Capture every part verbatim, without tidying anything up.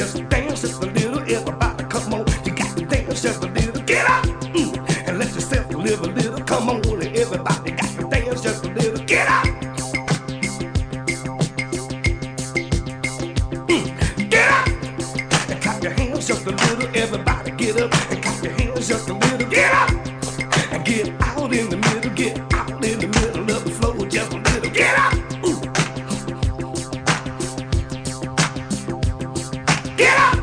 just dance just a little. Everybody, come on, you got to dance just a little. Get up mm, and let yourself live a little. Come on, everybody got to dance just a little. Get up, mm, get up and clap your hands just a little. Everybody, get up and clap your hands just a little. Get up and get out in the middle. Get out in the middle of the floor just a little. Get up. Get up!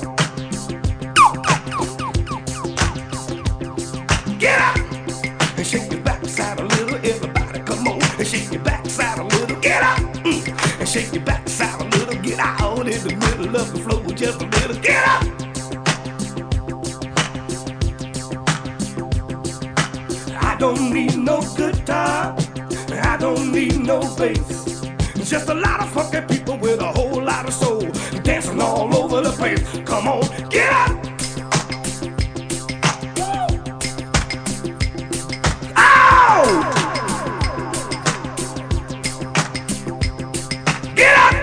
Get up! And shake your backside a little. Everybody, come on and shake your backside a little. Get up! Mm. And shake your backside a little. Get out in the middle of the floor just a little. Get up! I don't need no guitar. I don't need no bass. Just a lot of funky people with a whole lot of soul dancing all over the place. Come on, get up! Ow! Get up!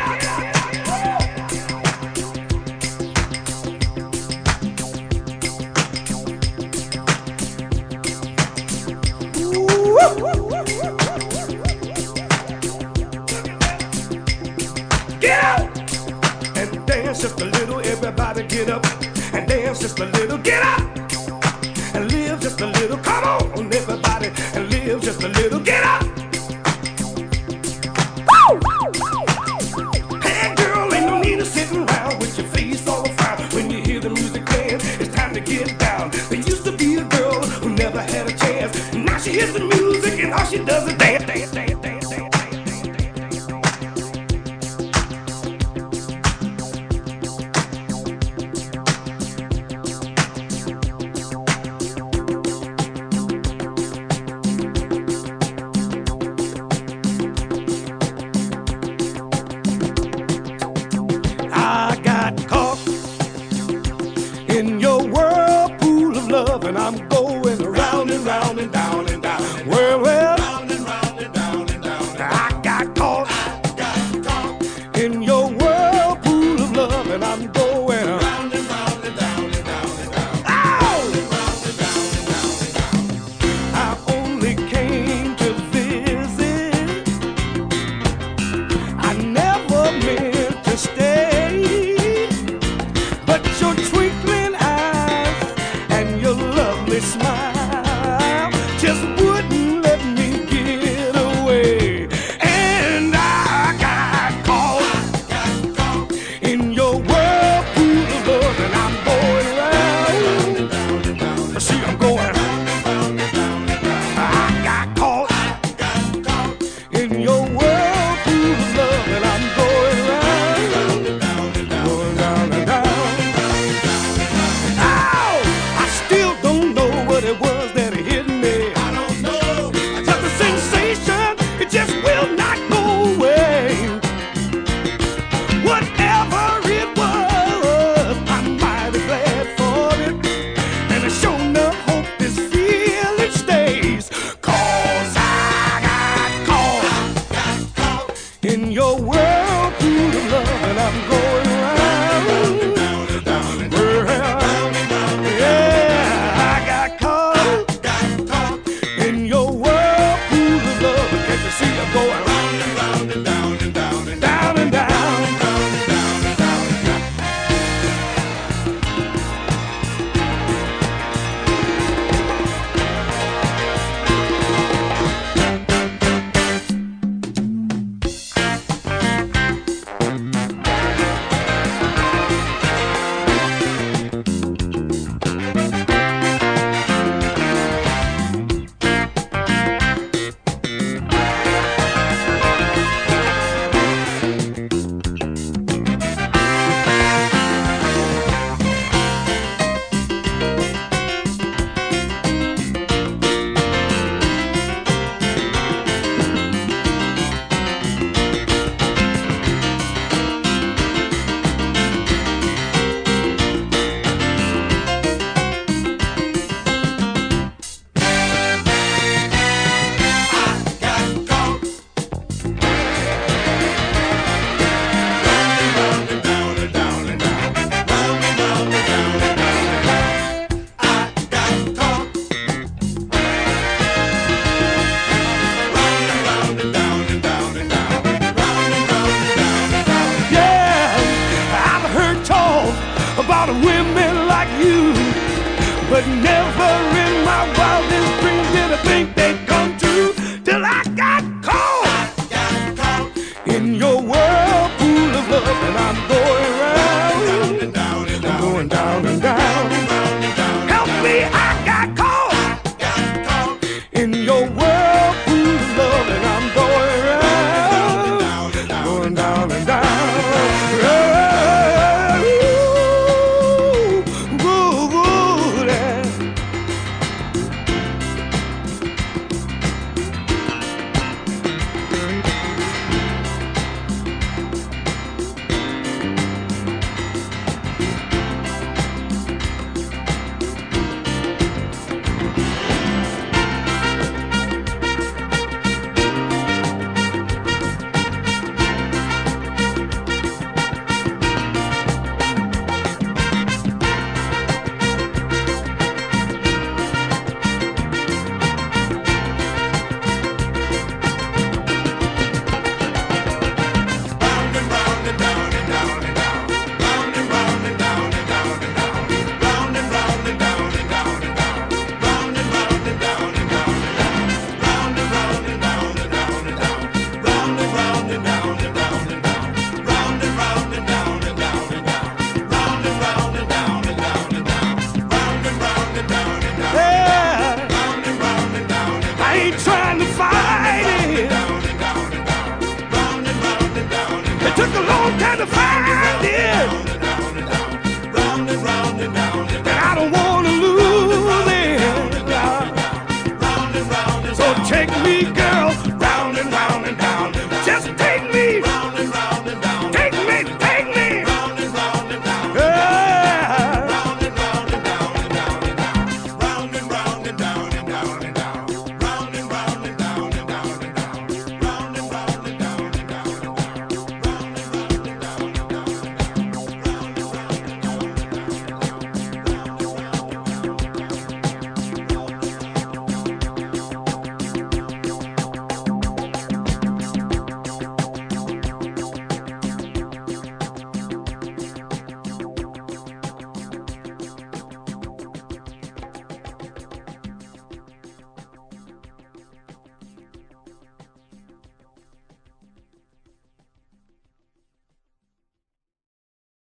Get up and dance just a little. Everybody get up and dance just a little. Get up and live just a little. Come on, everybody, and live just a little. Get up. Woo! Hey girl, ain't no need of sitting around with your face all frown. When you hear the music playing, it's time to get down. There used to be a girl who never had a chance. Now she hears the music and all she does is dance, dance, dance, dance, dance. I got caught in your whirlpool of love, and I'm going round and round and down and down. Well, well, round and round and down but never